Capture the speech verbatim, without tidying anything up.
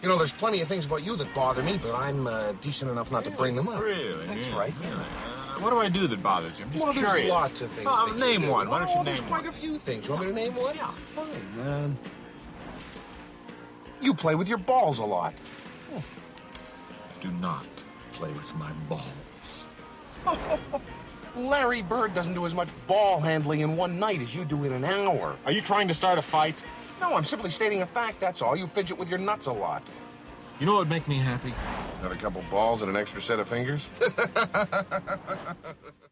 You know, there's plenty of things about you that bother me, but I'm uh, decent enough not to bring them up. Really? That's Really? right. Really? Uh, what do I do that bothers you? I'm just Well, curious. there's lots of things. Oh, that name you do. one. Why don't you oh, name there's one? quite a few things. You want me to name one? Yeah. Fine. Um, you play with your balls a lot. I do not play with my balls. Larry Bird doesn't do as much ball handling in one night as you do in an hour. Are you trying to start a fight? No, I'm simply stating a fact, that's all. You fidget with your nuts a lot. You know what would make me happy? Have a couple balls and an extra set of fingers?